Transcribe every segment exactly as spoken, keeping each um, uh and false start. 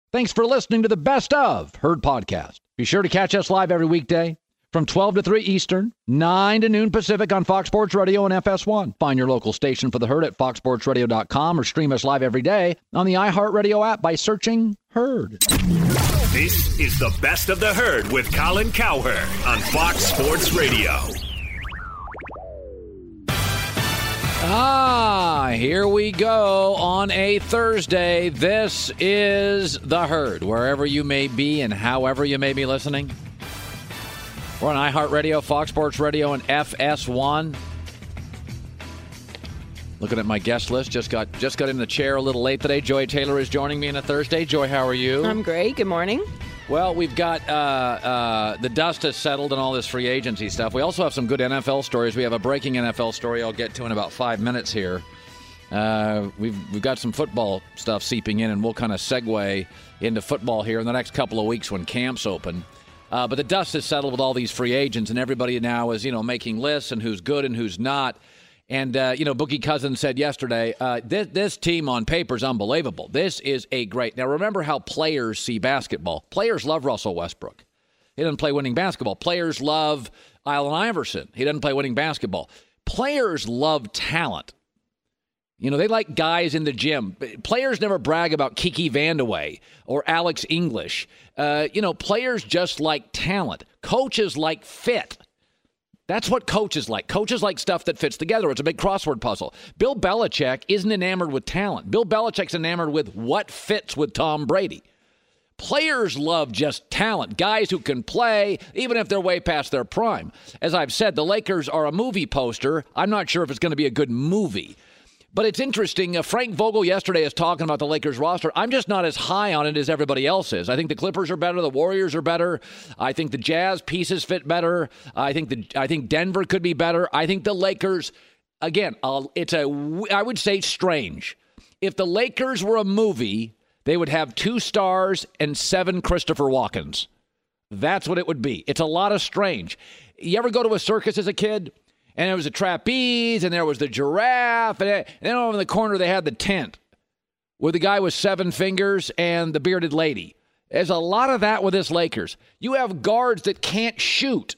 Thanks for listening to the Best of Herd podcast. Be sure to catch us live every weekday from twelve to three Eastern, nine to noon Pacific on Fox Sports Radio and F S one. Find your local station for the Herd at fox sports radio dot com or stream us live every day on the iHeartRadio app by searching Herd. This is the Best of the Herd with Colin Cowherd on Fox Sports Radio. Ah, here we go on a Thursday. This is the Herd, wherever you may be and however you may be listening. We're on iHeartRadio, Fox Sports Radio, and F S one. Looking at my guest list, just got just got in the chair a little late today. Joy Taylor is joining me on a Thursday. Joy, how are you? I'm great. Good morning. Well, we've got uh, uh, the dust has settled and all this free agency stuff. We also have some good N F L stories. We have a breaking N F L story I'll get to in about five minutes here. Uh, we've we've got some football stuff seeping in, and we'll kind of segue into football here in the next couple of weeks when camps open. Uh, but the dust has settled with all these free agents, and everybody now is, you know, making lists and who's good and who's not. And, uh, you know, Boogie Cousins said yesterday, uh, this, this team on paper is unbelievable. This is a great. Now, remember how players see basketball. Players love Russell Westbrook. He doesn't play winning basketball. Players love Allen Iverson. He doesn't play winning basketball. Players love talent. You know, they like guys in the gym. Players never brag about Kiki Vandeweghe or Alex English. Uh, you know, players just like talent. Coaches like fit. That's what coaches like. Coaches like stuff that fits together. It's a big crossword puzzle. Bill Belichick isn't enamored with talent. Bill Belichick's enamored with what fits with Tom Brady. Players love just talent, guys who can play, even if they're way past their prime. As I've said, the Lakers are a movie poster. I'm not sure if it's going to be a good movie. But it's interesting. Uh, Frank Vogel yesterday is talking about the Lakers roster. I'm just not as high on it as everybody else is. I think the Clippers are better. The Warriors are better. I think the Jazz pieces fit better. I think the I think Denver could be better. I think the Lakers, again, uh, it's a, I would say strange. If the Lakers were a movie, they would have two stars and seven Christopher Walkens. That's what it would be. It's a lot of strange. You ever go to a circus as a kid? And there was a trapeze, and there was the giraffe, and then over in the corner they had the tent with the guy with seven fingers and the bearded lady. There's a lot of that with this Lakers. You have guards that can't shoot.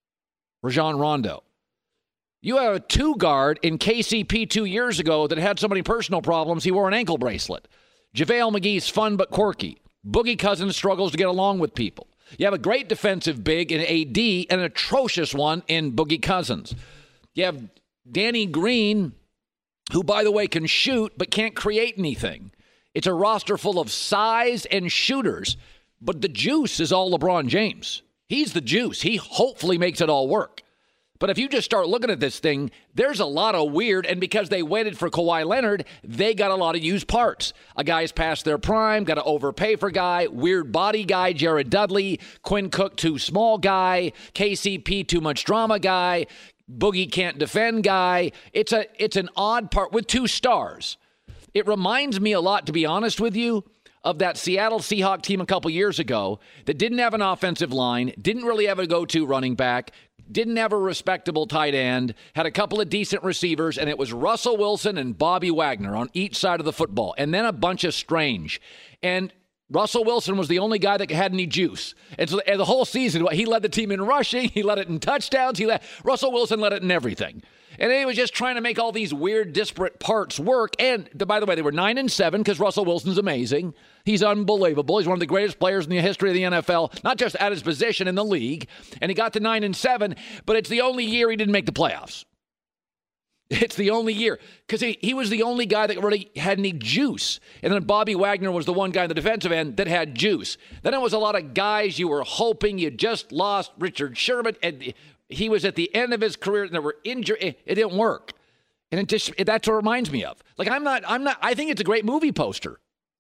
Rajon Rondo. You have a two guard in K C P two years ago that had so many personal problems he wore an ankle bracelet. JaVale McGee's fun but quirky. Boogie Cousins struggles to get along with people. You have a great defensive big in A D and an atrocious one in Boogie Cousins. You have Danny Green, who, by the way, can shoot but can't create anything. It's a roster full of size and shooters, but the juice is all LeBron James. He's the juice. He hopefully makes it all work. But if you just start looking at this thing, there's a lot of weird, and because they waited for Kawhi Leonard, they got a lot of used parts. A guy's past their prime, got to overpay for guy, weird body guy, Jared Dudley, Quinn Cook, too small guy, K C P, too much drama guy, Boogie can't defend guy. It's a it's an odd part with two stars. It reminds me a lot, to be honest with you, of that Seattle Seahawks team a couple years ago that didn't have an offensive line, didn't really have a go-to running back, didn't have a respectable tight end, had a couple of decent receivers, and it was Russell Wilson and Bobby Wagner on each side of the football, and then a bunch of strange. And Russell Wilson was the only guy that had any juice. And so and the whole season, he led the team in rushing. He led it in touchdowns. He led, Russell Wilson led it in everything. And he was just trying to make all these weird, disparate parts work. And the, by the way, they were nine and seven because Russell Wilson's amazing. He's unbelievable. He's one of the greatest players in the history of the N F L, not just at his position in the league. And he got to nine and seven, but it's the only year he didn't make the playoffs. It's the only year because he, he was the only guy that really had any juice. And then Bobby Wagner was the one guy on the defensive end that had juice. Then it was a lot of guys you were hoping. You just lost Richard Sherman, and he was at the end of his career, and there were injuries. It, it didn't work. And it just it, that's what it reminds me of. Like, I'm not, I'm not, I think it's a great movie poster.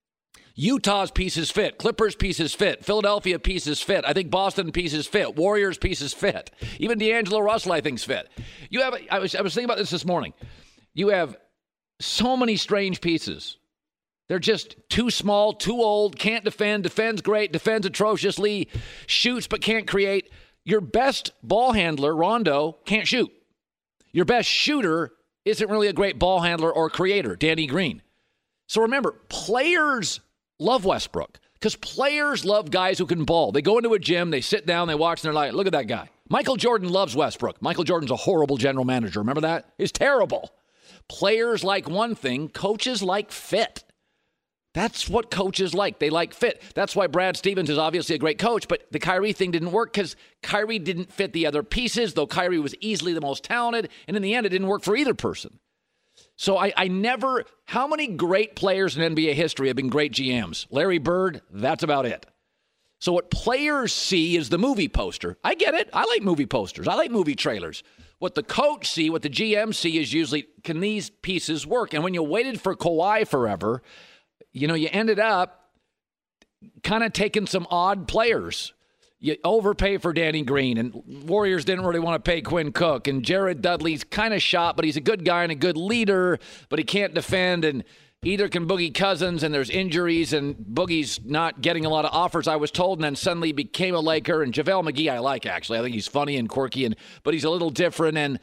Utah's pieces fit. Clippers pieces fit. Philadelphia pieces fit. I think Boston pieces fit. Warriors pieces fit. Even D'Angelo Russell, I think's fit. You have. I was. I was thinking about this this morning. You have so many strange pieces. They're just too small, too old, can't defend, defends great, defends atrociously, shoots but can't create. Your best ball handler, Rondo, can't shoot. Your best shooter isn't really a great ball handler or creator, Danny Green. So remember, players love Westbrook Because players love guys who can ball. They go into a gym, they sit down, they watch, and they're like, look at that guy. Michael Jordan loves Westbrook. Michael Jordan's a horrible general manager. Remember that? He's terrible. Players like one thing. Coaches like fit. That's what coaches like. They like fit. That's why Brad Stevens is obviously a great coach, but the Kyrie thing didn't work because Kyrie didn't fit the other pieces, though Kyrie was easily the most talented, and in the end, it didn't work for either person. So I, I never, how many great players in N B A history have been great G Ms? Larry Bird, that's about it. So what players see is the movie poster. I get it. I like movie posters. I like movie trailers. What the coach see, what the G M see is usually, can these pieces work? And when you waited for Kawhi forever, you know, you ended up kind of taking some odd players. You overpay for Danny Green, and Warriors didn't really want to pay Quinn Cook, and Jared Dudley's kind of shot, but he's a good guy and a good leader, but he can't defend, and either can Boogie Cousins, and there's injuries, and Boogie's not getting a lot of offers, I was told, and then suddenly became a Laker, and JaVale McGee I like, actually. I think he's funny and quirky, and but he's a little different, and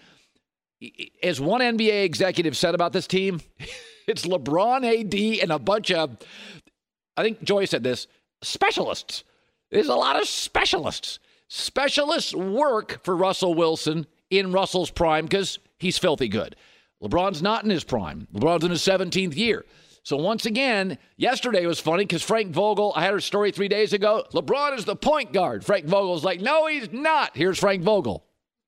as one N B A executive said about this team, it's LeBron, A D, and a bunch of, I think Joy said this, specialists. There's a lot of specialists. Specialists work for Russell Wilson in Russell's prime because he's filthy good. LeBron's not in his prime. LeBron's in his seventeenth year. So once again, yesterday was funny because Frank Vogel, I had a story three days ago, LeBron is the point guard. Frank Vogel's like, no, he's not. Here's Frank Vogel.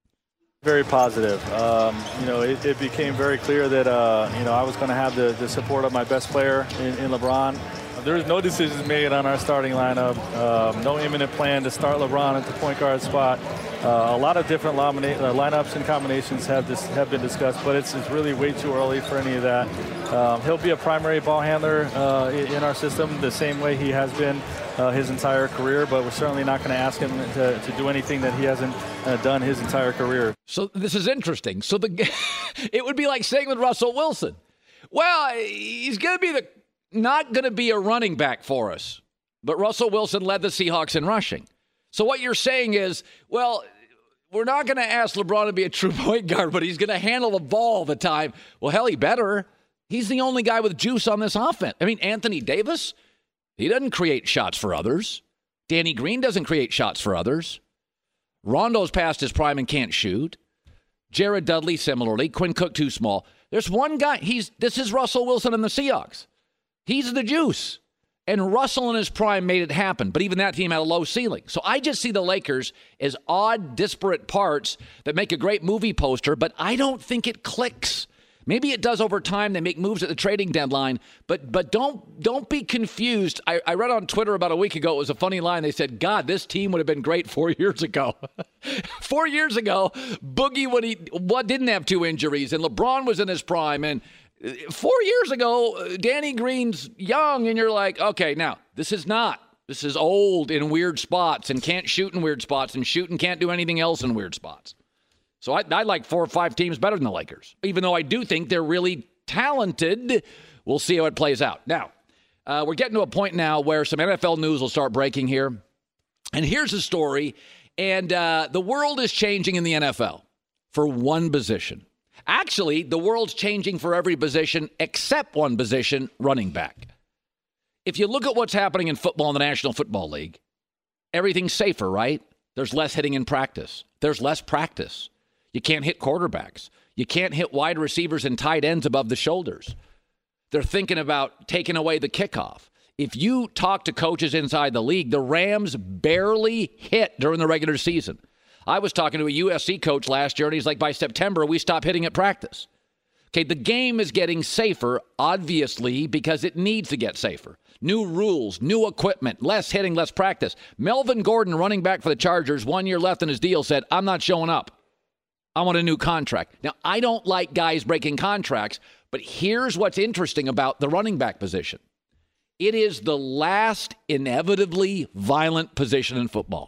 Very positive. Um, you know, it, it became very clear that, uh, you know, I was going to have the, the support of my best player in, in LeBron. There was no decisions made on our starting lineup. Um, no imminent plan to start LeBron at the point guard spot. Uh, a lot of different lamina- uh, lineups and combinations have dis- have been discussed, but it's, it's really way too early for any of that. Um, he'll be a primary ball handler uh, in our system the same way he has been uh, his entire career, but we're certainly not going to ask him to, to do anything that he hasn't uh, done his entire career. So this is interesting. So the it would be like saying with Russell Wilson, well, he's going to be the not going to be a running back for us, but Russell Wilson led the Seahawks in rushing. So what you're saying is, well, we're not going to ask LeBron to be a true point guard, but he's going to handle the ball all the time. Well, hell, he better. He's the only guy with juice on this offense. I mean, Anthony Davis, he doesn't create shots for others. Danny Green doesn't create shots for others. Rondo's past his prime and can't shoot. Jared Dudley, similarly. Quinn Cook, too small. There's one guy. He's This is Russell Wilson and the Seahawks. He's the juice. And Russell in his prime made it happen. But even that team had a low ceiling. So I just see the Lakers as odd, disparate parts that make a great movie poster, but I don't think it clicks. Maybe it does over time. They make moves at the trading deadline. But but don't don't be confused. I, I read on Twitter about a week ago, it was a funny line. They said, God, this team would have been great four years ago. four years ago, Boogie when he what didn't have two injuries, and LeBron was in his prime, and four years ago, Danny Green's young, and you're like, okay, now, this is not. This is old in weird spots and can't shoot in weird spots and shoot and can't do anything else in weird spots. So I, I like four or five teams better than the Lakers, even though I do think they're really talented. We'll see how it plays out. Now, uh, we're getting to a point now where some N F L news will start breaking here. And here's a story, and uh, the world is changing in the N F L for one position. Actually, the world's changing for every position except one position, running back. If you look at what's happening in football in the National Football League, everything's safer, right? There's less hitting in practice. There's less practice. You can't hit quarterbacks. You can't hit wide receivers and tight ends above the shoulders. They're thinking about taking away the kickoff. If you talk to coaches inside the league, the Rams barely hit during the regular season. I was talking to a U S C coach last year, and he's like, by September, we stop hitting at practice. Okay, the game is getting safer, obviously, because it needs to get safer. New rules, new equipment, less hitting, less practice. Melvin Gordon, running back for the Chargers, one year left in his deal, said, I'm not showing up. I want a new contract. Now, I don't like guys breaking contracts, but here's what's interesting about the running back position. It is the last inevitably violent position in football.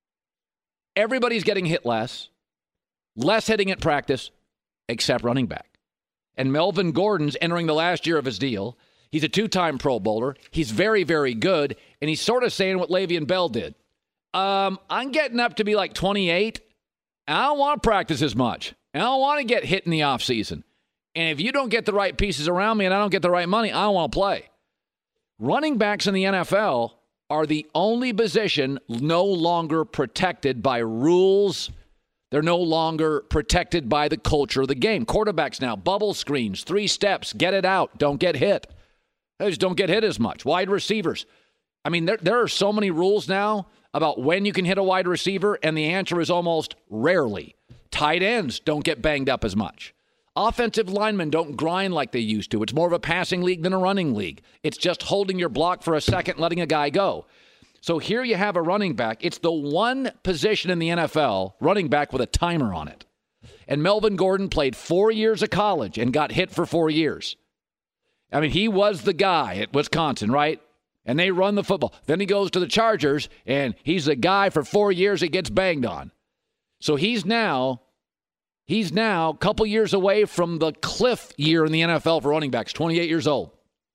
Everybody's getting hit less, less hitting at practice, except running back. And Melvin Gordon's entering the last year of his deal. He's a two-time Pro Bowler. He's very, very good. And he's sort of saying what Le'Veon Bell did. Um, I'm getting up to be like twenty-eight. I don't want to practice as much. I don't want to get hit in the offseason. And if you don't get the right pieces around me and I don't get the right money, I don't want to play. Running backs in the N F L are the only position no longer protected by rules. They're no longer protected by the culture of the game. Quarterbacks now, bubble screens, three steps, get it out, don't get hit. They just don't get hit as much. Wide receivers. I mean, there, there are so many rules now about when you can hit a wide receiver, and the answer is almost rarely. Tight ends don't get banged up as much. Offensive linemen don't grind like they used to. It's more of a passing league than a running league. It's just holding your block for a second, letting a guy go. So here you have a running back. It's the one position in the N F L, running back with a timer on it. And Melvin Gordon played four years of college and got hit for four years. I mean, he was the guy at Wisconsin, right? And they run the football. Then he goes to the Chargers, and he's the guy for four years that gets banged on. So he's now, he's now a couple years away from the cliff year in the N F L for running backs, twenty-eight years old.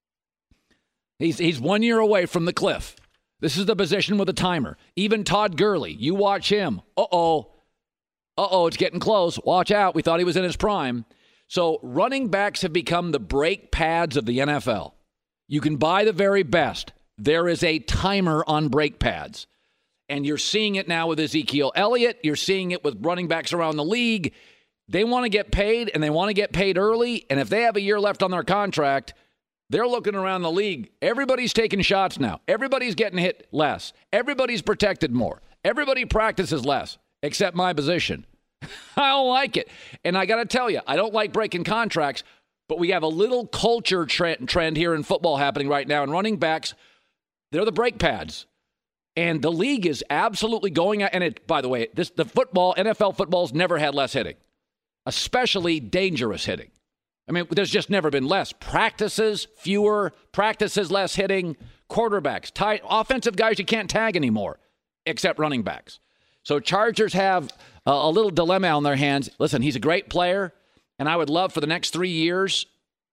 He's, he's one year away from the cliff. This is the position with a timer. Even Todd Gurley, you watch him. Uh-oh. Uh-oh, it's getting close. Watch out. We thought he was in his prime. So running backs have become the brake pads of the N F L. You can buy the very best. There is a timer on brake pads. And you're seeing it now with Ezekiel Elliott. You're seeing it with running backs around the league. They want to get paid, and they want to get paid early. And if they have a year left on their contract, they're looking around the league. Everybody's taking shots now. Everybody's getting hit less. Everybody's protected more. Everybody practices less, except my position. I don't like it. And I got to tell you, I don't like breaking contracts, but we have a little culture trend, trend here in football happening right now. And running backs, they're the brake pads. And the league is absolutely going out. And it, by the way, this the football, N F L football's never had less hitting, especially dangerous hitting. I mean, there's just never been less. Practices, fewer. Practices, less hitting. Quarterbacks, tight, offensive guys you can't tag anymore, except running backs. So Chargers have a, a little dilemma on their hands. Listen, he's a great player, and I would love for the next three years,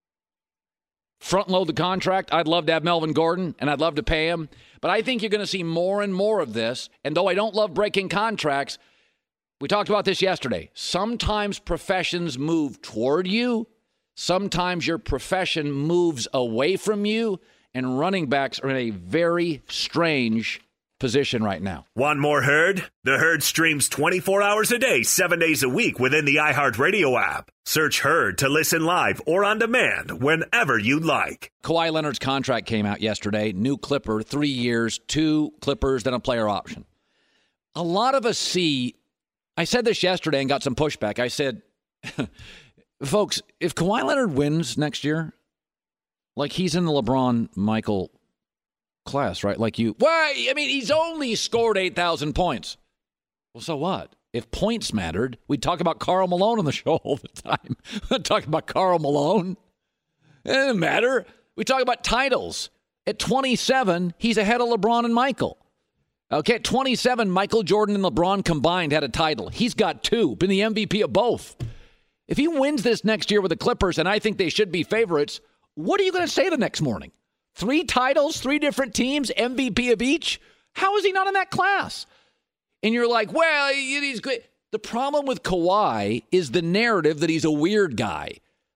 front load the contract. I'd love to have Melvin Gordon, and I'd love to pay him. But I think you're going to see more and more of this. And though I don't love breaking contracts, we talked about this yesterday. Sometimes professions move toward you. Sometimes your profession moves away from you, and running backs are in a very strange position right now. Want more Herd? The Herd streams twenty-four hours a day, seven days a week within the iHeartRadio app. Search Herd to listen live or on demand whenever you like. Kawhi Leonard's contract came out yesterday. New Clipper, three years, two Clippers, then a player option. A lot of us see, I said this yesterday and got some pushback. I said, folks, if Kawhi Leonard wins next year, like he's in the LeBron Michael class, right? Like you, why? I mean, he's only scored eight thousand points. Well, so what? If points mattered, we'd talk about Karl Malone on the show all the time. We'd talk about Karl Malone. It doesn't matter. We talk about titles. At twenty-seven, he's ahead of LeBron and Michael. Okay, at twenty-seven, Michael Jordan and LeBron combined had a title. He's got two, been the M V P of both. If he wins this next year with the Clippers, and I think they should be favorites, what are you going to say the next morning? Three titles, three different teams, M V P of each? How is he not in that class? And you're like, well, he's great. The problem with Kawhi is the narrative that he's a weird guy.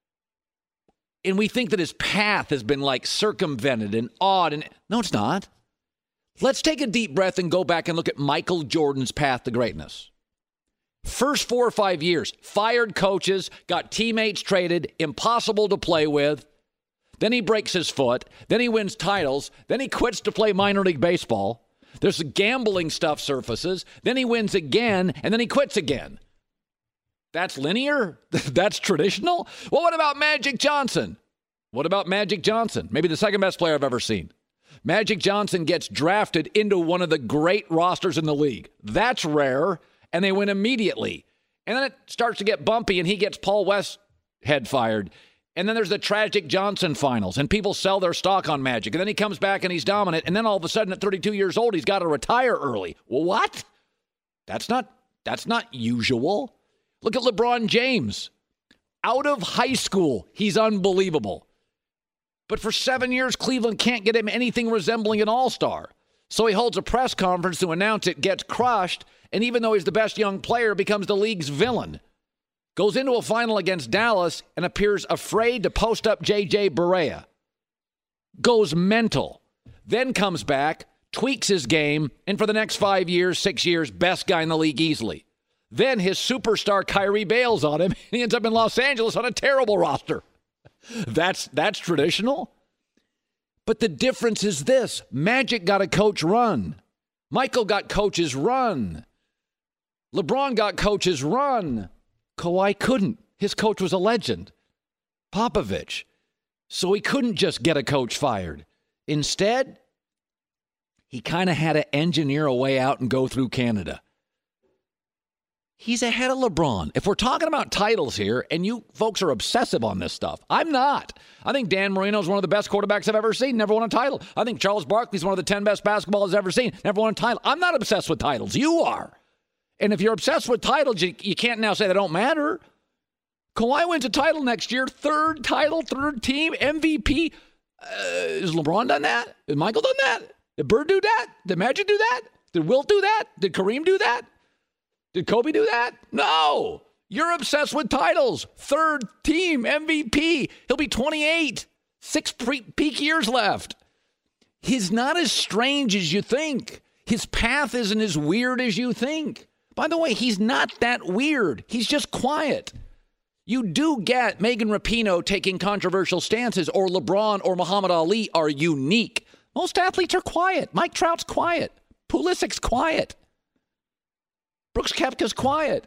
And we think that his path has been like circumvented and odd. And no, it's not. Let's take a deep breath and go back and look at Michael Jordan's path to greatness. First four or five years, fired coaches, got teammates traded, impossible to play with. Then he breaks his foot. Then he wins titles. Then he quits to play minor league baseball. There's the gambling stuff surfaces. Then he wins again, and then he quits again. That's linear? That's traditional? Well, what about Magic Johnson? What about Magic Johnson? Maybe the second best player I've ever seen. Magic Johnson gets drafted into one of the great rosters in the league. That's rare, and they win immediately. And then it starts to get bumpy, and he gets Paul Westhead fired. And then there's the tragic Johnson finals, and people sell their stock on Magic. And then he comes back, and he's dominant. And then all of a sudden, at thirty-two years old, he's got to retire early. Well, what? That's not, that's not usual. Look at LeBron James. Out of high school, he's unbelievable. But for seven years, Cleveland can't get him anything resembling an all-star. So he holds a press conference to announce it, gets crushed, and even though he's the best young player, becomes the league's villain. Goes into a final against Dallas and appears afraid to post up J J Barea. Goes mental. Then comes back, tweaks his game, and for the next five years, six years, best guy in the league easily. Then his superstar Kyrie bails on him, and he ends up in Los Angeles on a terrible roster. That's that's traditional. But the difference is this. Magic got a coach run. Michael got coaches run. LeBron got coaches run. Kawhi couldn't. His coach was a legend, Popovich. So he couldn't just get a coach fired. Instead, he kind of had to engineer a way out and go through Canada. He's ahead of LeBron. If we're talking about titles here, and you folks are obsessive on this stuff, I'm not. I think Dan Marino is one of the best quarterbacks I've ever seen, never won a title. I think Charles Barkley's one of the ten best basketballers I've ever seen, never won a title. I'm not obsessed with titles. You are. And if you're obsessed with titles, you, you can't now say they don't matter. Kawhi wins a title next year, third title, third team, M V P. Uh, has LeBron done that? Has Michael done that? Did Bird do that? Did Magic do that? Did Wilt do that? Did Kareem do that? Did Kobe do that? No. You're obsessed with titles. Third team, M V P. He'll be twenty-eight. Six pre- peak years left. He's not as strange as you think. His path isn't as weird as you think. By the way, he's not that weird. He's just quiet. You do get Megan Rapinoe taking controversial stances, or LeBron or Muhammad Ali are unique. Most athletes are quiet. Mike Trout's quiet. Pulisic's quiet. Brooks Koepka's quiet.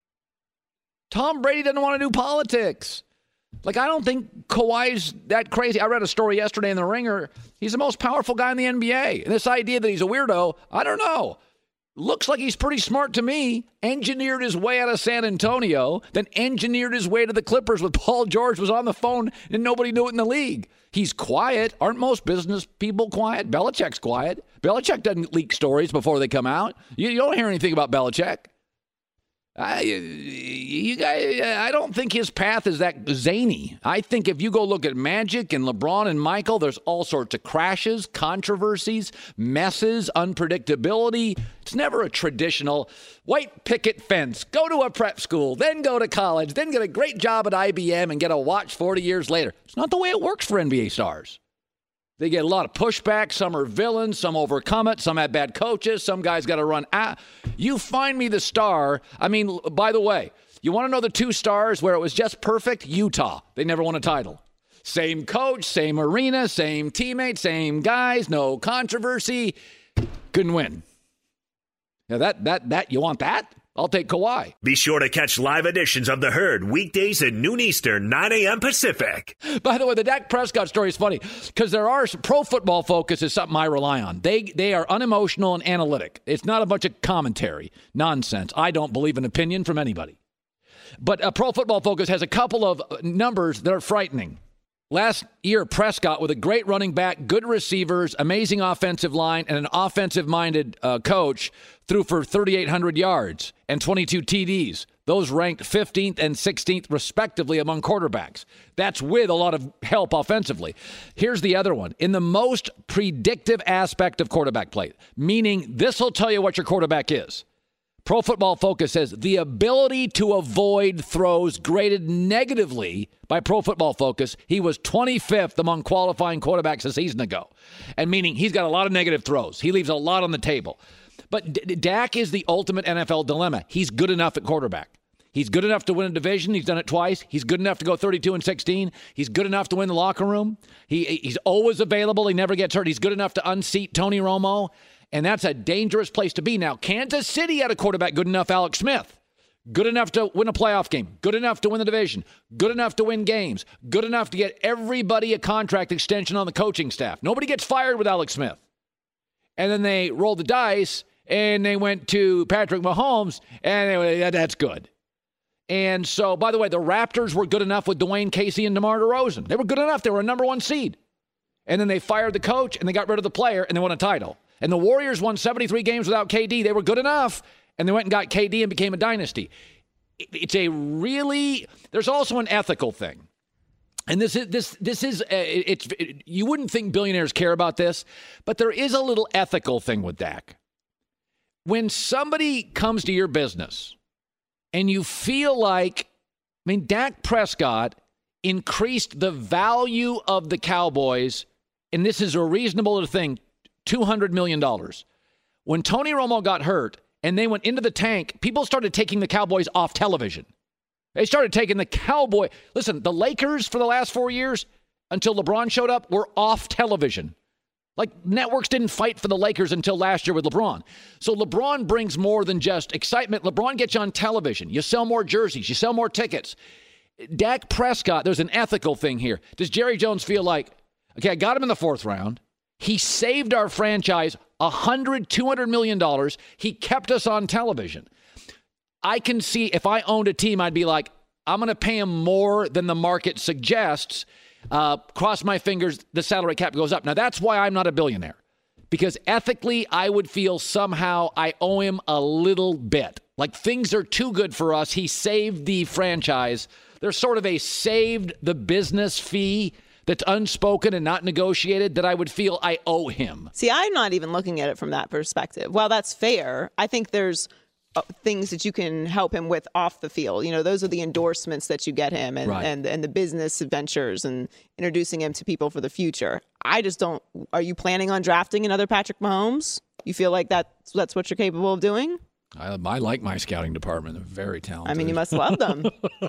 Tom Brady doesn't want to do politics. Like, I don't think Kawhi's that crazy. I read a story yesterday in The Ringer. He's the most powerful guy in the N B A. And this idea that he's a weirdo, I don't know. Looks like he's pretty smart to me. Engineered his way out of San Antonio, then engineered his way to the Clippers with Paul George, was on the phone, and nobody knew it in the league. He's quiet. Aren't most business people quiet? Belichick's quiet. Belichick doesn't leak stories before they come out. You, you don't hear anything about Belichick. I, you guys, I don't think his path is that zany. I think if you go look at Magic and LeBron and Michael, there's all sorts of crashes, controversies, messes, unpredictability. It's never a traditional white picket fence. Go to a prep school, then go to college, then get a great job at I B M and get a watch forty years later. It's not the way it works for N B A stars. They get a lot of pushback. Some are villains. Some overcome it. Some have bad coaches. Some guys got to run out. You find me the star. I mean, by the way, you want to know the two stars where it was just perfect? Utah. They never won a title. Same coach, same arena, same teammates, same guys, no controversy. Couldn't win. Now that, that, that, you want that? I'll take Kawhi. Be sure to catch live editions of The Herd weekdays at noon Eastern, nine a.m. Pacific. By the way, the Dak Prescott story is funny because there are Pro Football Focus is something I rely on. They they are unemotional and analytic. It's not a bunch of commentary nonsense. I don't believe in opinion from anybody. But uh, Pro Football Focus has a couple of numbers that are frightening. Last year, Prescott, with a great running back, good receivers, amazing offensive line, and an offensive-minded uh, coach, threw for thirty-eight hundred yards and twenty-two T Ds. Those ranked fifteenth and sixteenth, respectively, among quarterbacks. That's with a lot of help offensively. Here's the other one. In the most predictive aspect of quarterback play, meaning this will tell you what your quarterback is. Pro Football Focus says the ability to avoid throws graded negatively by Pro Football Focus. He was twenty-fifth among qualifying quarterbacks a season ago. And meaning he's got a lot of negative throws. He leaves a lot on the table. But D- Dak is the ultimate N F L dilemma. He's good enough at quarterback. He's good enough to win a division. He's done it twice. He's good enough to go thirty-two and sixteen. He's good enough to win the locker room. He He's always available. He never gets hurt. He's good enough to unseat Tony Romo. And that's a dangerous place to be. Now, Kansas City had a quarterback good enough, Alex Smith. Good enough to win a playoff game. Good enough to win the division. Good enough to win games. Good enough to get everybody a contract extension on the coaching staff. Nobody gets fired with Alex Smith. And then they rolled the dice, and they went to Patrick Mahomes, and they, yeah, that's good. And so, by the way, the Raptors were good enough with Dwayne Casey and DeMar DeRozan. They were good enough. They were a number one seed. And then they fired the coach, and they got rid of the player, and they won a title. And the Warriors won seventy-three games without K D. They were good enough, and they went and got K D and became a dynasty. It's a really – there's also an ethical thing. And this is this this is – it's it, you wouldn't think billionaires care about this, but there is a little ethical thing with Dak. When somebody comes to your business and you feel like – I mean, Dak Prescott increased the value of the Cowboys, and this is a reasonable thing – two hundred million dollars. When Tony Romo got hurt and they went into the tank, people started taking the Cowboys off television. They started taking the Cowboy. Listen, the Lakers for the last four years, until LeBron showed up, were off television. Like, networks didn't fight for the Lakers until last year with LeBron. So LeBron brings more than just excitement. LeBron gets you on television. You sell more jerseys. You sell more tickets. Dak Prescott, there's an ethical thing here. Does Jerry Jones feel like, okay, I got him in the fourth round. He saved our franchise one hundred, two hundred million dollars. He kept us on television. I can see if I owned a team, I'd be like, I'm going to pay him more than the market suggests. Uh, cross my fingers, the salary cap goes up. Now, that's why I'm not a billionaire. Because ethically, I would feel somehow I owe him a little bit. Like, things are too good for us. He saved the franchise. There's sort of a saved the business fee that's unspoken and not negotiated that I would feel I owe him. See, I'm not even looking at it from that perspective. While that's fair, I think there's uh, things that you can help him with off the field. You know, those are the endorsements that you get him and, right. and, and the business ventures and introducing him to people for the future. I just don't. Are you planning on drafting another Patrick Mahomes? You feel like that, that's what you're capable of doing? I, I like my scouting department. They're very talented. I mean, you must love them.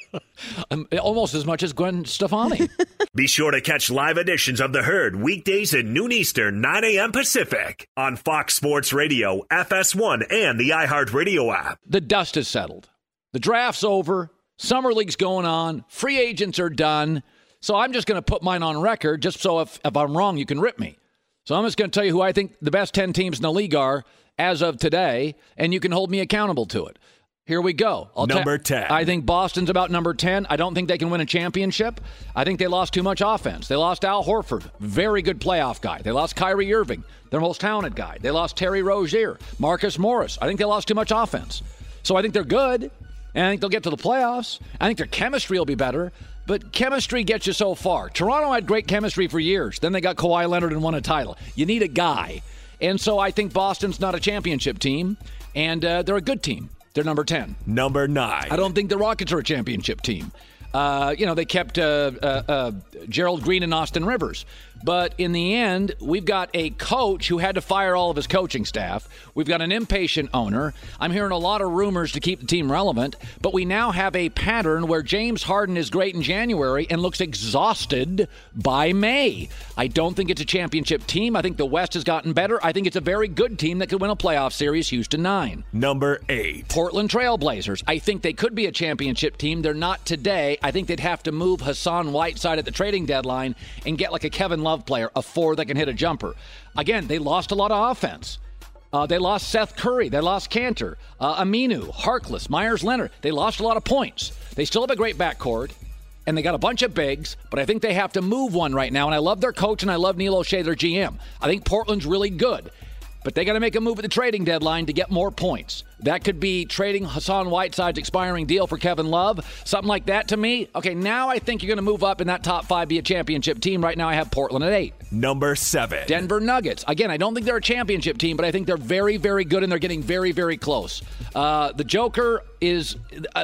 um, almost as much as Gwen Stefani. Be sure to catch live editions of The Herd weekdays at noon Eastern, nine a.m. Pacific on Fox Sports Radio, F S one, and the iHeartRadio app. The dust is settled. The draft's over. Summer League's going on. Free agents are done. So I'm just going to put mine on record just so if, if I'm wrong, you can rip me. So I'm just going to tell you who I think the best ten teams in the league are as of today, and you can hold me accountable to it. Here we go. I'll number ta- ten. I think Boston's about number ten. I don't think they can win a championship. I think they lost too much offense. They lost Al Horford, very good playoff guy. They lost Kyrie Irving, their most talented guy. They lost Terry Rozier, Marcus Morris. I think they lost too much offense. So I think they're good, and I think they'll get to the playoffs. I think their chemistry will be better, but chemistry gets you so far. Toronto had great chemistry for years. Then they got Kawhi Leonard and won a title. You need a guy. And so I think Boston's not a championship team, and uh, they're a good team. They're number ten. Number nine. I don't think the Rockets are a championship team. Uh, you know, they kept uh, uh, uh, Gerald Green and Austin Rivers. But in the end, we've got a coach who had to fire all of his coaching staff. We've got an impatient owner. I'm hearing a lot of rumors to keep the team relevant. But we now have a pattern where James Harden is great in January and looks exhausted by May. I don't think it's a championship team. I think the West has gotten better. I think it's a very good team that could win a playoff series, Houston nine. Number eight. Portland Trail Blazers. I think they could be a championship team. They're not today. I think they'd have to move Hassan Whiteside at the trading deadline and get like a Kevin Love player, a four that can hit a jumper. Again, they lost a lot of offense. Uh, they lost Seth Curry. They lost Cantor, uh, Aminu, Harkless, Myers Leonard. They lost a lot of points. They still have a great backcourt, and they got a bunch of bigs, but I think they have to move one right now. And I love their coach, and I love Neil O'Shea, their G M. I think Portland's really good, but they got to make a move at the trading deadline to get more points. That could be trading Hassan Whiteside's expiring deal for Kevin Love, something like that to me. Okay, now I think you're going to move up in that top five, be a championship team. Right now I have Portland at eight. Number seven. Denver Nuggets. Again, I don't think they're a championship team, but I think they're very, very good, and they're getting very, very close. Uh, the Joker is... Uh,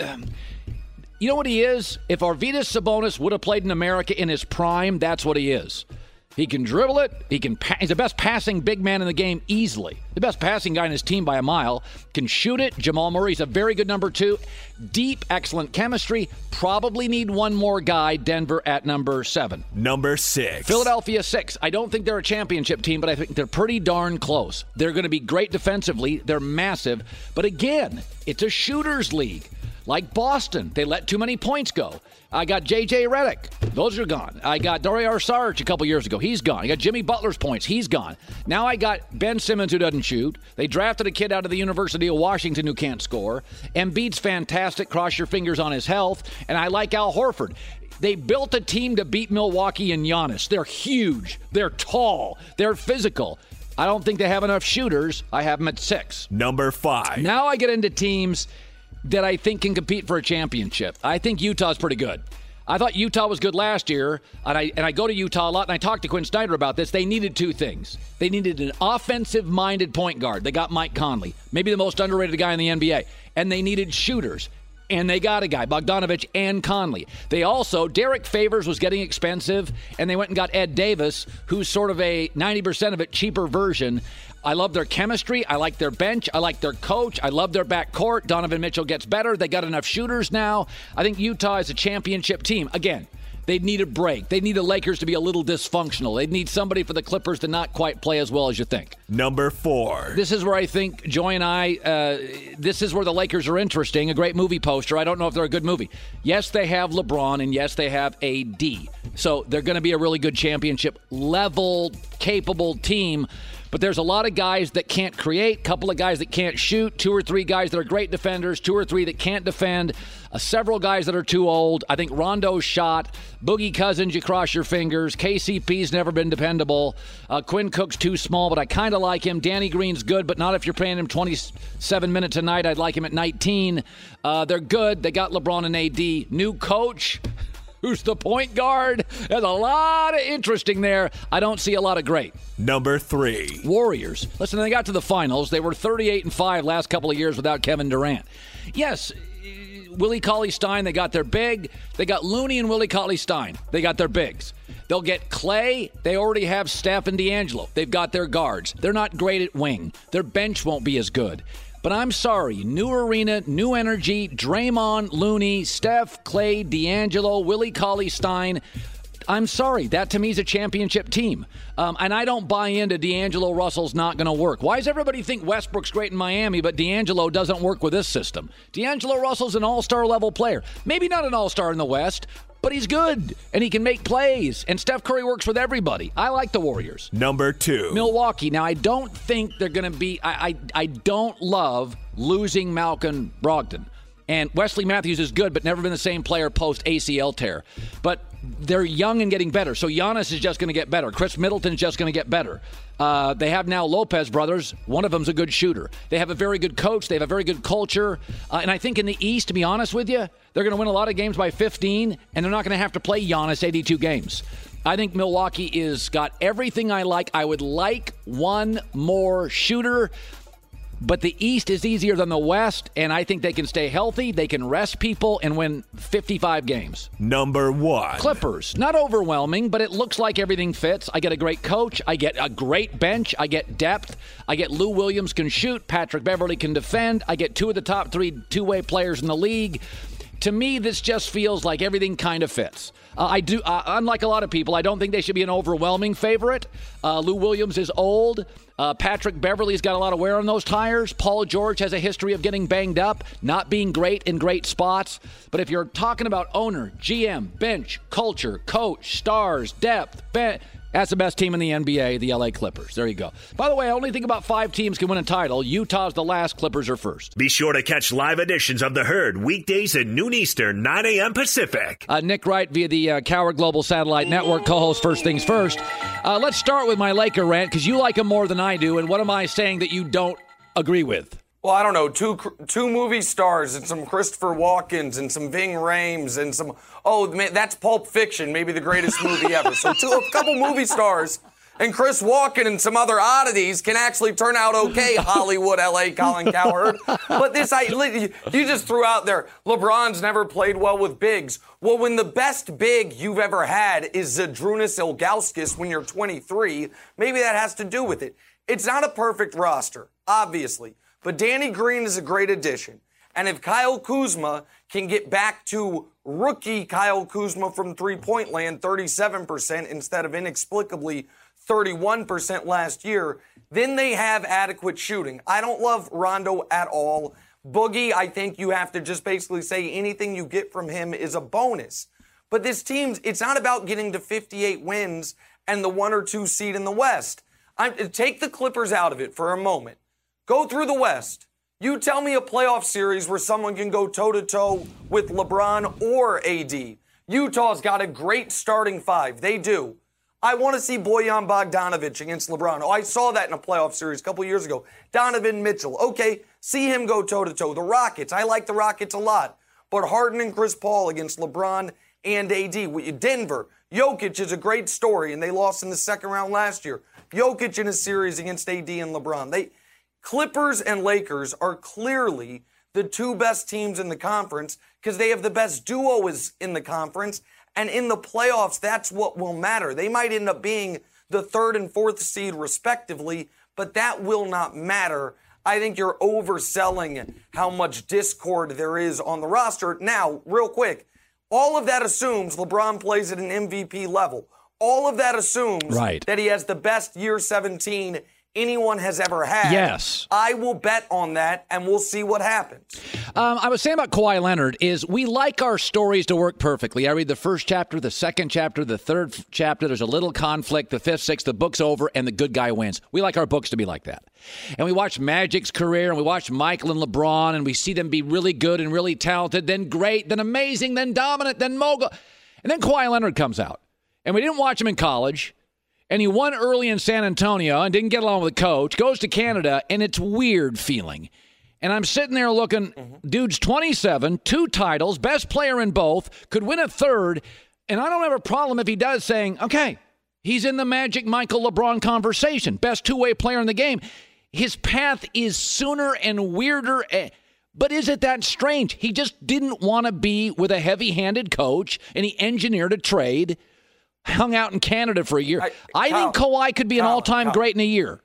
you know what he is? If Arvydas Sabonis would have played in America in his prime, that's what he is. He can dribble it. He can. Pa- he's the best passing big man in the game easily. The best passing guy in his team by a mile. Can shoot it. Jamal Murray's a very good number two. Deep, excellent chemistry. Probably need one more guy. Denver at number seven. Number six. Philadelphia six. I don't think they're a championship team, but I think they're pretty darn close. They're going to be great defensively. They're massive. But again, it's a shooters league. Like Boston, they let too many points go. I got J J Redick. Those are gone. I got Dario Saric a couple years ago. He's gone. I got Jimmy Butler's points. He's gone. Now I got Ben Simmons who doesn't shoot. They drafted a kid out of the University of Washington who can't score. Embiid's fantastic. Cross your fingers on his health. And I like Al Horford. They built a team to beat Milwaukee and Giannis. They're huge. They're tall. They're physical. I don't think they have enough shooters. I have them at six. Number five. Now I get into teams that I think can compete for a championship. I think Utah's pretty good. I thought Utah was good last year, and I and I go to Utah a lot, and I talked to Quinn Snyder about this. They needed two things. They needed an offensive-minded point guard. They got Mike Conley, maybe the most underrated guy in the N B A, and they needed shooters. And they got a guy, Bogdanovich and Conley. They also, Derek Favors was getting expensive, and they went and got Ed Davis, who's sort of a ninety percent of it cheaper version. I love their chemistry. I like their bench. I like their coach. I love their backcourt. Donovan Mitchell gets better. They got enough shooters now. I think Utah is a championship team. Again, they need a break. They need the Lakers to be a little dysfunctional. They need somebody for the Clippers to not quite play as well as you think. Number four. This is where I think Joy and I, uh, this is where the Lakers are interesting. A great movie poster. I don't know if they're a good movie. Yes, they have LeBron, and yes, they have A D. So they're going to be a really good championship level, capable team. But there's a lot of guys that can't create, a couple of guys that can't shoot, two or three guys that are great defenders, two or three that can't defend, uh, several guys that are too old. I think Rondo's shot. Boogie Cousins, you cross your fingers. K C P's never been dependable. Uh, Quinn Cook's too small, but I kind of like him. Danny Green's good, but not if you're paying him twenty-seven minutes a night. I'd like him at nineteen. Uh, they're good. They got LeBron and A D. New coach. Who's the point guard? There's a lot of interesting there. I don't see a lot of great. Number three. Warriors. Listen, they got to the finals. They were thirty-eight and five last couple of years without Kevin Durant. Yes, Willie Cauley-Stein, they got their big. They got Looney and Willie Cauley-Stein. They got their bigs. They'll get Clay. They already have Steph and D'Angelo. They've got their guards. They're not great at wing. Their bench won't be as good. But I'm sorry, new arena, new energy, Draymond, Looney, Steph, Clay, D'Angelo, Willie Cauley-Stein. I'm sorry, that to me is a championship team. Um, and I don't buy into D'Angelo Russell's not going to work. Why does everybody think Westbrook's great in Miami, but D'Angelo doesn't work with this system? D'Angelo Russell's an all-star level player. Maybe not an all-star in the West, but he's good, and he can make plays. And Steph Curry works with everybody. I like the Warriors. Number two. Milwaukee. Now, I don't think they're going to be... I, I I don't love losing Malcolm Brogdon. And Wesley Matthews is good, but never been the same player post-A C L tear. But they're young and getting better. So Giannis is just going to get better. Chris Middleton's just going to get better. Uh, they have now Lopez brothers. One of them's a good shooter. They have a very good coach. They have a very good culture. Uh, and I think in the East, to be honest with you, they're going to win a lot of games by fifteen, and they're not going to have to play Giannis eighty-two games. I think Milwaukee is got everything I like. I would like one more shooter. But the East is easier than the West, and I think they can stay healthy, they can rest people, and win fifty-five games. Number one. Clippers. Not overwhelming, but it looks like everything fits. I get a great coach. I get a great bench. I get depth. I get Lou Williams can shoot. Patrick Beverly can defend. I get two of the top three two-way players in the league. To me, this just feels like everything kind of fits. Uh, I do, uh, unlike a lot of people, I don't think they should be an overwhelming favorite. Uh, Lou Williams is old. Uh, Patrick Beverly's got a lot of wear on those tires. Paul George has a history of getting banged up, not being great in great spots. But if you're talking about owner, G M, bench, culture, coach, stars, depth, ben- that's the best team in the N B A, the L A Clippers. There you go. By the way, I only think about five teams can win a title. Utah's the last, Clippers are first. Be sure to catch live editions of The Herd weekdays at noon Eastern, nine a.m. Pacific. Uh, Nick Wright via the uh, Coward Global Satellite Network, co-host First Things First. Uh, let's start with my Laker rant, because you like them more than I do, and what am I saying that you don't agree with? Well, I don't know, two two movie stars and some Christopher Walkens and some Ving Rhames and some, oh, man, that's Pulp Fiction, maybe the greatest movie ever. So two, a couple movie stars and Chris Walken and some other oddities can actually turn out okay, Hollywood, L A, Colin Cowherd. But this, I, you just threw out there, LeBron's never played well with bigs. Well, when the best big you've ever had is Zydrunas Ilgauskas when you're twenty-three, maybe that has to do with it. It's not a perfect roster, obviously. But Danny Green is a great addition. And if Kyle Kuzma can get back to rookie Kyle Kuzma from three-point land, thirty-seven percent instead of inexplicably thirty-one percent last year, then they have adequate shooting. I don't love Rondo at all. Boogie, I think you have to just basically say anything you get from him is a bonus. But this team, it's not about getting to fifty-eight wins and the one or two seed in the West. I'm, take the Clippers out of it for a moment. Go through the West. You tell me a playoff series where someone can go toe-to-toe with LeBron or A D. Utah's got a great starting five. They do. I want to see Bojan Bogdanovic against LeBron. Oh, I saw that in a playoff series a couple years ago. Donovan Mitchell. Okay, see him go toe-to-toe. The Rockets. I like the Rockets a lot. But Harden and Chris Paul against LeBron and A D. Denver. Jokic is a great story, and they lost in the second round last year. Jokic in a series against A D and LeBron. They... Clippers and Lakers are clearly the two best teams in the conference because they have the best duos in the conference. And in the playoffs, that's what will matter. They might end up being the third and fourth seed respectively, but that will not matter. I think you're overselling how much discord there is on the roster. Now, real quick, all of that assumes LeBron plays at an M V P level. All of that assumes right. that he has the best year seventeen anyone has ever had. Yes. I will bet on that, and we'll see what happens. Um, I was saying about Kawhi Leonard is we like our stories to work perfectly. I read the first chapter, the second chapter, the third chapter. There's a little conflict. The fifth, sixth, the book's over, and the good guy wins. We like our books to be like that. And we watch Magic's career, and we watch Michael and LeBron, and we see them be really good and really talented, then great, then amazing, then dominant, then mogul. And then Kawhi Leonard comes out. And we didn't watch him in college. And he won early in San Antonio and didn't get along with the coach, goes to Canada, and it's weird feeling. And I'm sitting there looking, mm-hmm. dude's twenty-seven, two titles, best player in both, could win a third, and I don't have a problem if he does saying, okay, he's in the Magic Michael LeBron conversation, best two-way player in the game. His path is sooner and weirder, but is it that strange? He just didn't want to be with a heavy-handed coach, and he engineered a trade. Hung out in Canada for a year. I, I Kyle, think Kawhi could be Kyle, an all-time Kyle. great in a year.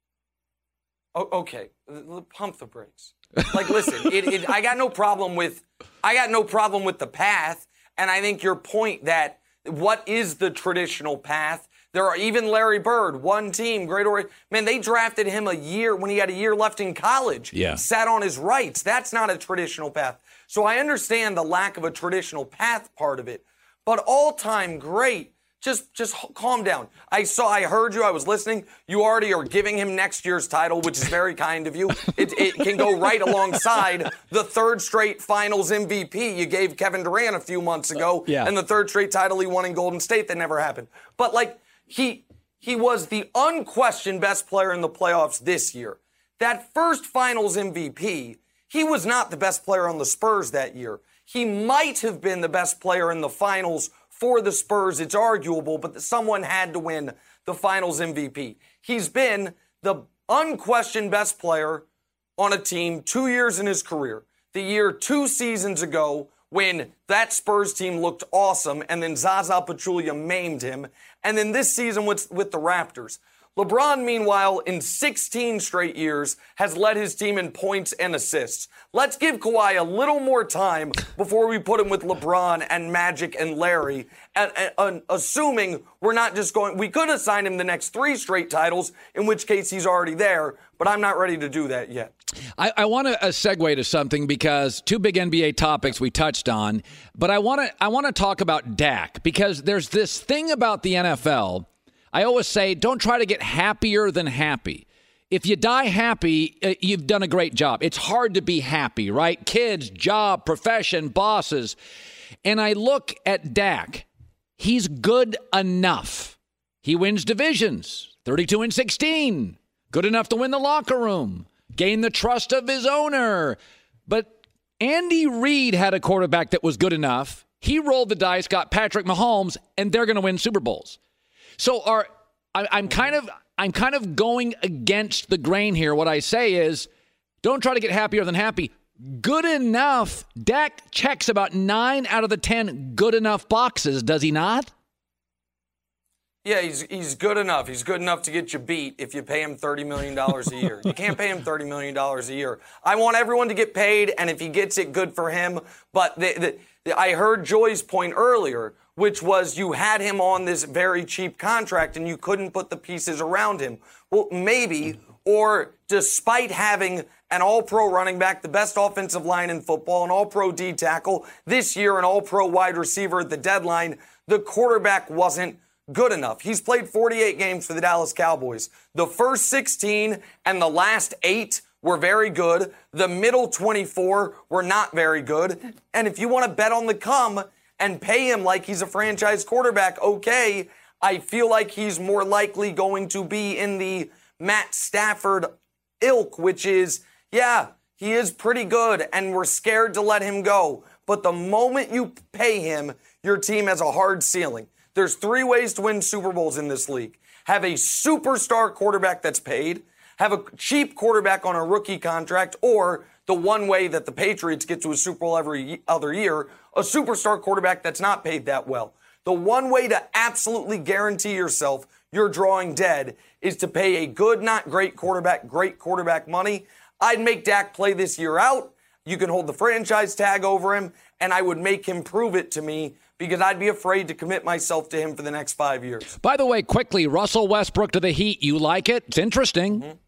Oh, okay, pump the brakes. Like, listen, it, it, I got no problem with, I got no problem with the path, and I think your point that what is the traditional path? There are even Larry Bird, one team, great or man, they drafted him a year when he had a year left in college. Yeah, sat on his rights. That's not a traditional path. So I understand the lack of a traditional path part of it, but all-time great. Just just calm down. I saw, I heard you, I was listening. You already are giving him next year's title, which is very kind of you. It, it can go right alongside the third straight finals M V P you gave Kevin Durant a few months ago, yeah. and the third straight title he won in Golden State that never happened. But, like, he he was the unquestioned best player in the playoffs this year. That first finals M V P, he was not the best player on the Spurs that year. He might have been the best player in the finals for the Spurs. It's arguable, but someone had to win the finals M V P. He's been the unquestioned best player on a team two years in his career. The year two seasons ago when that Spurs team looked awesome and then Zaza Pachulia maimed him. And then this season with, with the Raptors. LeBron, meanwhile, in sixteen straight years, has led his team in points and assists. Let's give Kawhi a little more time before we put him with LeBron and Magic and Larry, and, and, and assuming we're not just going, we could assign him the next three straight titles, in which case he's already there, but I'm not ready to do that yet. I, I want to uh, segue to something because two big N B A topics we touched on, but I want to I want to talk about Dak because there's this thing about the N F L. I always say, don't try to get happier than happy. If you die happy, uh, you've done a great job. It's hard to be happy, right? Kids, job, profession, bosses. And I look at Dak. He's good enough. He wins divisions, thirty-two and sixteen. Good enough to win the locker room, gain the trust of his owner. But Andy Reid had a quarterback that was good enough. He rolled the dice, got Patrick Mahomes, and they're going to win Super Bowls. So our, I, I'm kind of I'm kind of going against the grain here. What I say is, don't try to get happier than happy. Good enough. Dak checks about nine out of the ten good enough boxes, does he not? Yeah, he's he's good enough. He's good enough to get you beat if you pay him thirty million dollars a year. You can't pay him thirty million dollars a year. I want everyone to get paid, and if he gets it, good for him. But the, the, the, I heard Joy's point earlier, which was you had him on this very cheap contract and you couldn't put the pieces around him. Well, maybe, or despite having an all-pro running back, the best offensive line in football, an all-pro D tackle, this year an all-pro wide receiver at the deadline, the quarterback wasn't good enough. He's played forty-eight games for the Dallas Cowboys. The first sixteen and the last eight were very good. The middle twenty-four were not very good. And if you want to bet on the come and pay him like he's a franchise quarterback, okay, I feel like he's more likely going to be in the Matt Stafford ilk, which is, yeah, he is pretty good, and we're scared to let him go. But the moment you pay him, your team has a hard ceiling. There's three ways to win Super Bowls in this league. Have a superstar quarterback that's paid, have a cheap quarterback on a rookie contract, or the one way that the Patriots get to a Super Bowl every other year, a superstar quarterback that's not paid that well. The one way to absolutely guarantee yourself you're drawing dead is to pay a good, not great quarterback, great quarterback money. I'd make Dak play this year out. You can hold the franchise tag over him, and I would make him prove it to me because I'd be afraid to commit myself to him for the next five years. By the way, quickly, Russell Westbrook to the Heat. You like it? It's interesting. Mm-hmm.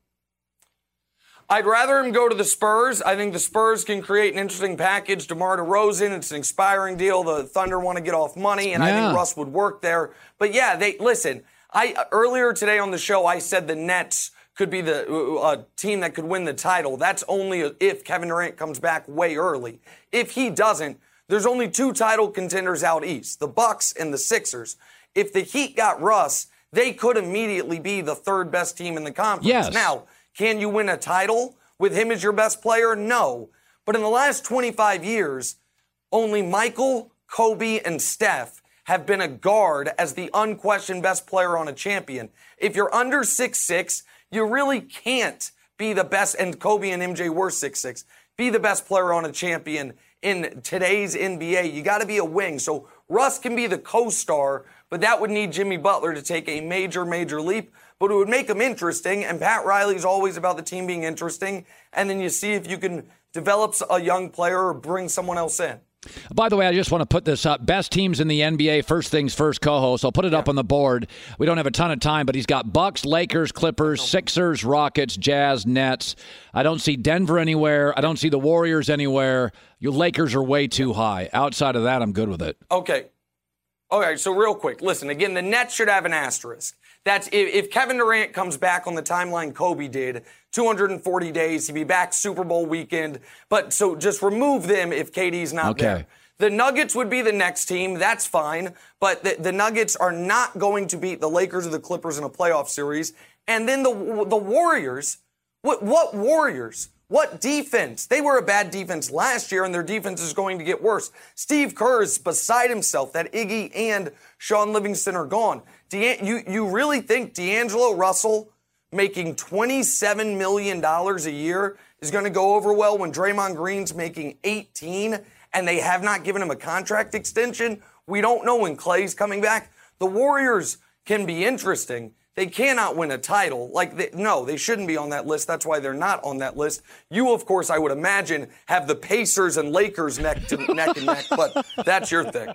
I'd rather him go to the Spurs. I think the Spurs can create an interesting package. DeMar DeRozan, it's an expiring deal. The Thunder want to get off money, and yeah. I think Russ would work there. But yeah, they listen. I earlier today on the show, I said the Nets could be the uh, team that could win the title. That's only if Kevin Durant comes back way early. If he doesn't, there's only two title contenders out east: the Bucks and the Sixers. If the Heat got Russ, they could immediately be the third best team in the conference. Yes. Now, can you win a title with him as your best player? No. But in the last twenty-five years, only Michael, Kobe, and Steph have been a guard as the unquestioned best player on a champion. If you're under six six, you really can't be the best, and Kobe and M J were six six, be the best player on a champion in today's N B A. You got to be a wing. So Russ can be the co-star, but that would need Jimmy Butler to take a major, major leap. But it would make them interesting, and Pat Riley's always about the team being interesting, and then you see if you can develop a young player or bring someone else in. By the way, I just want to put this up. Best teams in the N B A, first things first, co-host. I'll put it yeah. up on the board. We don't have a ton of time, but he's got Bucks, Lakers, Clippers, Sixers, Rockets, Jazz, Nets. I don't see Denver anywhere. I don't see the Warriors anywhere. Your Lakers are way too high. Outside of that, I'm good with it. Okay. Okay, so real quick. Listen, again, the Nets should have an asterisk. That's if, if Kevin Durant comes back on the timeline Kobe did, two hundred forty days, he'd be back Super Bowl weekend. But so just remove them if K D's not okay. there. The Nuggets would be the next team. That's fine. But the, the Nuggets are not going to beat the Lakers or the Clippers in a playoff series. And then the the Warriors, what, what Warriors? What defense? They were a bad defense last year, and their defense is going to get worse. Steve Kerr is beside himself that Iggy and Sean Livingston are gone. De- you, you really think D'Angelo Russell making twenty-seven million dollars a year is going to go over well when Draymond Green's making eighteen and they have not given him a contract extension? We don't know when Clay's coming back. The Warriors can be interesting. They cannot win a title. Like, they, no, they shouldn't be on that list. That's why they're not on that list. You, of course, I would imagine, have the Pacers and Lakers neck to neck and neck, but that's your thing.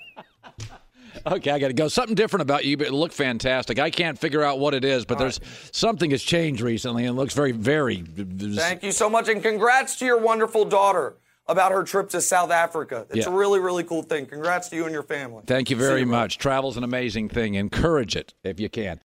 Okay, I got to go. Something different about you, but it looked fantastic. I can't figure out what it is, but All there's right. something has changed recently and it looks very, very... Thank you so much, and congrats to your wonderful daughter about her trip to South Africa. It's yeah. a really, really cool thing. Congrats to you and your family. Thank you very you, much. Travel's an amazing thing. Encourage it if you can.